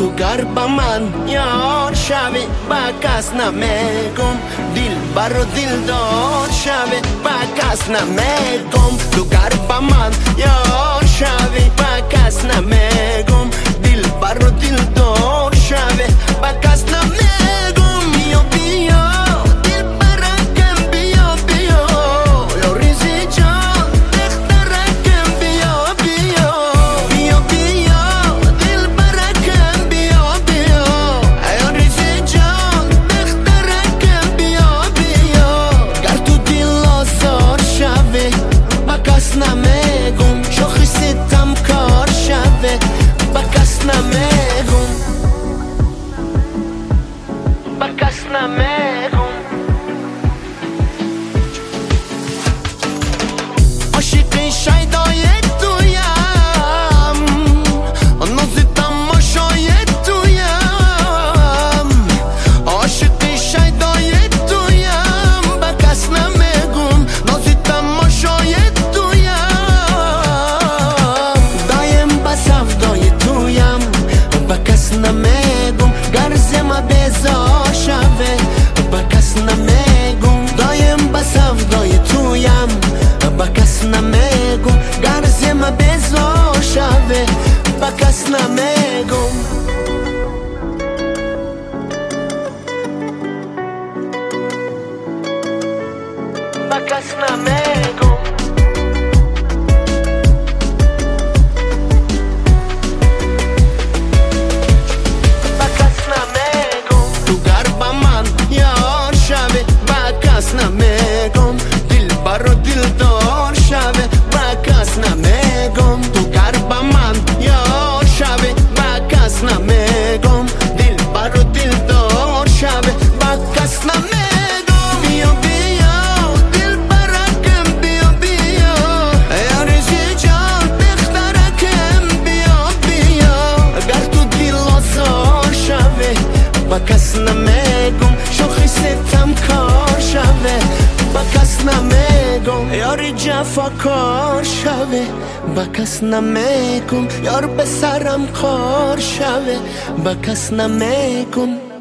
تو گرب من یار شوی با کس نمیگم، دل بر و دل دار شوی با کس نمیگم. تو گرب من یار شوی با کس نمیگم، دل بر و دل دار شوی با کس نمیگم. بیا بیا دل برکم بیا بیا یا ریزی جان دخترکم بیا بیا. بیا بیا دل برکم بیا بیا یا ریزی جان دخترکم بیا بیا. گر تو دل آزار شوی با کس نمیگم، شوخی ستم کار شوی با کس نمیگم، با کس نمیگم. عاشق شیدای تویم، ناز تماشای تویم. عاشق شیدای تویم با کس نمیگم، ناز تماشای تویم. دایم با سودای تویم با کس نمیگم، گرزم بیزار شوه با کس نمیگم. دایم با سودای تویم با کس نمیگم، گرزم بیزار شوه با کس نمیگم. با کس نمیگم. نمیگم دل بر و دل دار شوه با کس نمیگم. تو گرب من یار شوه با کس نمیگم، دل بر و دل دار شوه با کس نمیگم. بیا بیا دل برکم بیا بیا یا ریزی جان دخترکم بیا بیا. گر تو دل آزار شوه با کس نمیگم، شوخی ستم کار شوه با کس نمیگم. یار جفا کار شوه با کس نمیگم، یار به سرم کار شوه با کس نمیگم.